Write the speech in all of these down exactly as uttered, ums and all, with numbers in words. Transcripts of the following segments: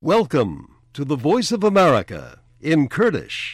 Welcome to the Voice of America in Kurdish.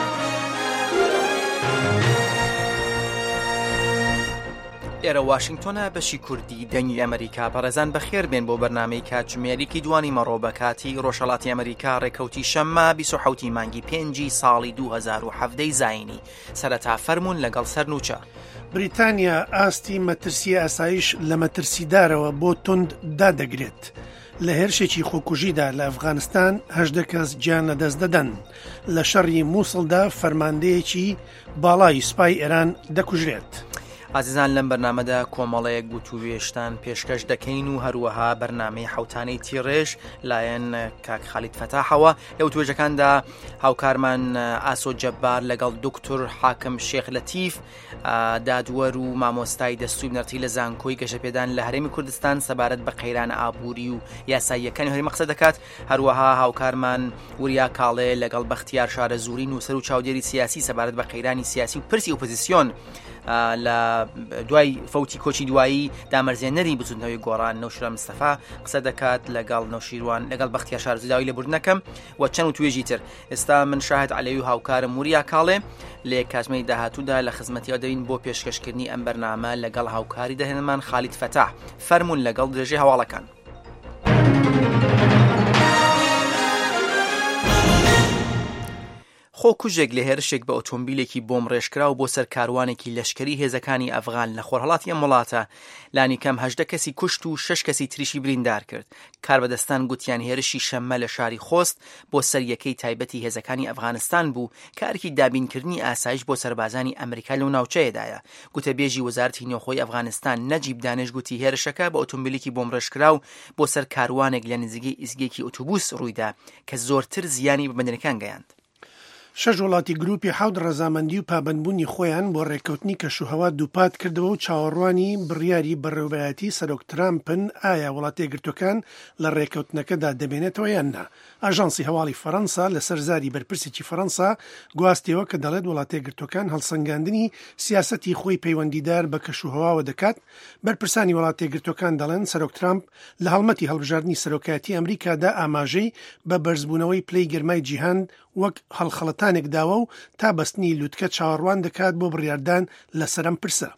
ئێرە واشنگتۆنە بەشی کوردی دەنگی ئەمریکا بەڕێزان بەخێر بێن بۆ بەرنامەی کاتژمێریکی دوانی مەڕۆ بە کاتی ڕۆژهەڵاتی ئەمریکا ڕێکەوتی شەممە بیست و حەوتی مانگی پێنجی ساڵی دوو هەزار و حەڤدەی زاینی سەرەتا فەرموون لەگەڵ سەرنووچە بریتانیا ئاستی مەترسی ئاسایش لە مەترسیدارەوە بۆ تند دادەگرێت. لە هێرشێکی خۆکوژیدا لە ئەفغانستان هەژدە کەس گیان لەدەست دەدەن. لە شەڕی مووسڵدا فەرماندەیەکی باڵای سوپای ئێران دەکوژرێت. ئازیزان لەم بەرنامەدا کۆمەڵەیەک گوتووێشتان پێشکەش دەکەین و هەروەها بەرنامەی حەوتانەی تیڕێژ لایەن کاک خالید فەتاحەوە لە وتوێژەکاندا هاوکارمان ئاسۆ جەبار لەگەڵ دکتۆر حاکم شێخ لەتیف دادوەر و مامۆستای دەستوی بنەرتی لە زانکۆی گەشەپێدان لە هەرێمی کوردستان سەبارەت بە قەیران ئابووری و یاساییەکانی هەرێمی قسە دەکات. هەروەها هاوکارمان وریا کاڵێ لەگەڵ بەختیار شارە زووری نووسەر و چاودێری سیاسی سەبارەت بە قەیرانی سیاسی و پرسی ئۆپۆزیسیۆن لە دوای فەوتی کۆچی دوایی دامەرزێنەری بچوونەوەی گۆڕان نەوشیرۆان مستەفا قسە دەکات لەگەڵ نەوشیروان لەگەڵ بەختیار شارە زووری لە بردنەکەم و چەند و توێژی تر. ئێستا من شاهد عەلەوی و هاوکارم وریا کاڵێ لە کاتژمەی داهاتوودا لە خزمەتیەوە دەبین بۆ پێشکەشکردنی ئەم بەرنامە لەگەڵ هاوکاری دەهێنەرمان خالید فەتاح. فەرموون لەگەڵ درێژەی هەواڵەکان. خۆ کوژێک لە هێرشێک بە ئۆتۆمبیلێکی بۆم ڕێژکرا و بۆ سەر کاروانێکی لەشکری هێزەکانی ئەفغان لە خۆرهەڵاتی ئەم وڵاتە لانی کەم هەژدە کەسی کوشت و شەش کەسی تریشی بریندار کرد. کاربەدەستان گوتیان هێرشی شەممە لە شاری خۆست بۆ سەریەکەی تایبەتی هێزەکانی ئەفغانستان بوو کارێکی دابینکردنی ئاسایش بۆ سەربازانی ئەمریکا لەو ناوچەیەدایە. گوتەبێژی وەزارەتی نێوخۆی ئەفغانستان نەجیب دانش گوتی هێرشەکە بە ئۆتۆمبیلێکی بۆم ڕێژکرا و بۆ سەر کاروانێک لە نزیگەی ئیزگێکی ئۆتۆبوس ڕوویدا کە زۆرتر زیانی بە بەندەنەکان گەیاند. شەش وڵاتی گروپی حەوت ڕەزامەندی و پابەندبوونی خۆیان بۆ ڕێکەوتنی کەشوهەوا دووپات کردەوە و چاوەڕوانی بڕیاری بەڕێوەبایەتی سەرۆک ترامپن ئایا وڵاتە یەکگرتوەکان لە ڕێکەوتنەکەدا دەبێنێتەوە یان نا. ئاژانسی هەواڵی فەڕەنسا لەسەر زاری بەرپرسێکی فەڕەنسا گواستیەوە کە دەڵێت وڵاتە یەکگرتوەکان هەڵسەنگاندنی سیاسەتی خۆی پەیوەندیدار بە کەشوهەواوە دەکات. بەرپرسانی وڵاتە یەکگرتوەکان دەڵێن سەرۆک ترامپ لە هەڵمەتی هەڵبژاردننی سەرۆکایەتی ئەمریکادا ئاماژەی بە بەرزبوونەوەی پلەی گەرمای جیهان وەک هەڵخەڵەتانێک داوە و تا بەستنی لووتکە چاوەڕوان دەکات بۆ بڕیاردان لەسەر ئەم پرسە.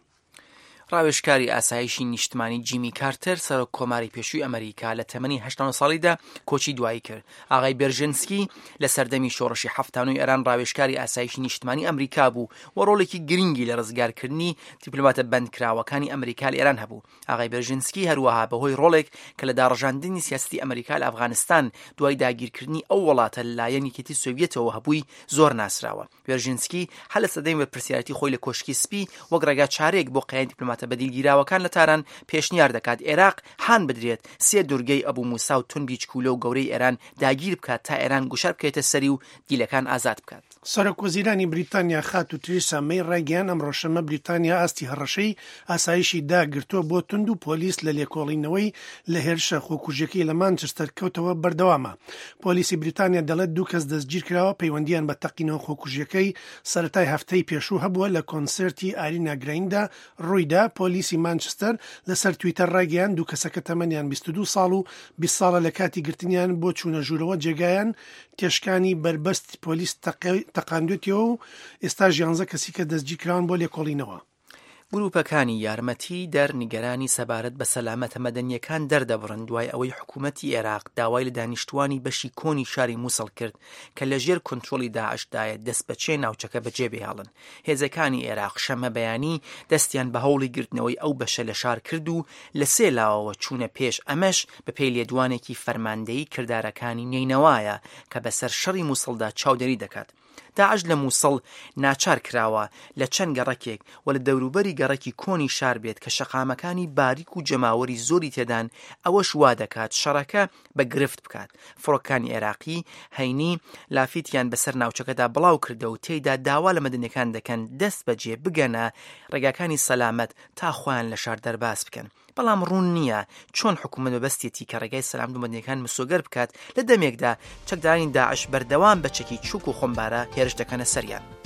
ڕاوێژکاری ئاسایشی نیشتمانی جیمی کارتەر سەرۆک کۆماری پێشووی ئەمریکا لە تەمەنی هەشتاد و نۆ ساڵیدا کۆچی دوایی کرد. ئاغای بێرژنسکی لە سەردەمی شۆڕشی هەفتانوی ئێران ڕاوێژکاری ئاسایشی نیشتمانی ئەمریکا بوو و ڕۆڵێکی گرنگی لە ڕزگارکردنی دیپلۆماتە بەندکراوەکانی ئەمریکا لە ئێران هەبوو. ئاغای بێرژنسکی هەروەها بەهۆی ڕۆڵێک کە لە داڕژاندنی سیاسەتی ئەمریکا لە ئەفغانستان دوای داگیرکردنی ئەو وڵاتە لەلایەن یەکێتی سۆڤیەتەوە هەبووی زۆر ناسراوە. بێرژنسکی هەر لە سەردەمی بەرپرسیارەتی خۆی لە کۆشکی سپی وەک ڕێگا چارەیەک بۆ قەیەن دیپلۆماتە بەدیلگیراوەکان لە تاران پێشنیار دەکات عێراق هان بدرێت سێ دورگەی ئەبوو موسا و تونبی چکولە و گەورەی ئێران داگیر بکات تا ئێران گوشار بکەیتە سەری و دیلەکان ئازاد بکات. سەرۆکوەزیرانی بریتانیا خات و تریسا مەی ڕایگەیان ئەم ڕۆژەمە بریتانیا ئاستی هەڕەشەی ئاسایشی داگرتووە بۆ تند و پۆلیس لە لێکۆڵینەوەی لە هێرشە خۆکوژەکەی لە مانچستەر کەوتەوە بەردەوامە. پۆلیسی بریتانیا دەڵێت دوو کەس دەستگیر کراوە پەیوەندیان بە تەقینەوە خۆکوژەکەی سەرەتای هەفتەی پێشوو هەبووە لە کۆنسرتی ئارینا گرایندا ڕوویدا. پۆلیسی مانچستەر لەسەر تویتەر ڕایگەیان دوو کەسەکە تەمەنیان بیست و دوو ساڵ و بیست ساڵە لە کاتی گرتنیان بۆ چوونە ژوورەوە جێگایان تێشکانی بربەست پۆلیس تەقاندوێتەوە و ئێستا ژیانزە کەسی کە دەستگیر کراون بۆ لێکۆڵینەوە. گروپەکانی یارمەتی دەرنیگەرانی سەبارەت بە سەلامەتە مەدەنیەکان دەردەبڕن دوای ئەوەی حکوومەتی عێراق داوای لە دانیشتوانی بەشی کۆنی شاری مووسڵ کرد کە لە ژێر کۆنتڕۆڵی داعشدایە دەست بەچێ ناوچەکە بەجێبهێڵن. هێزەکانی عێراق شەمە بەیانی دەستیان بە هەوڵی گرتنەوەی ئەو بەشە لە شار کرد و لە سێ لاوەوە چوونە پێش. ئەمەش بە پێی لێدوانێکی فەرماندەیی کردارەکانی نینەوایە کە بەسەر شەڕی مووسڵدا چاودێری دەکات. داعش لە مووسڵ ناچار کراوە لە چەند گەڕەکێک و لە دەوروبەری گەڕەکی کۆنی شار بێت کە شەقامەکانی باریک و جەماوەری زۆری تێدان ئەوەش وا دەکات شەڕەکە بە گرفت بکات. فڕۆکانی عێراقی هەینی لافیتیان بەسەر ناوچەکەدا بڵاو کردە و تێیدا داوا لە مەدەنیەکان دەکەن دەست بەجێ بگەنە ڕێگاکانی سەلامەت تا خۆیان لە شار دەرباس بکەن. بەڵام ڕوون نییە چۆن حکوومەت بەبەستێتی کە ڕێگای سەلام و مەدەنیەکان مسۆگەر بکات لە دەمێکدا چەکدارانی داعش بەردەوام بە چەکی چووک و خۆمبارە هێرش دەکەنە سەریان.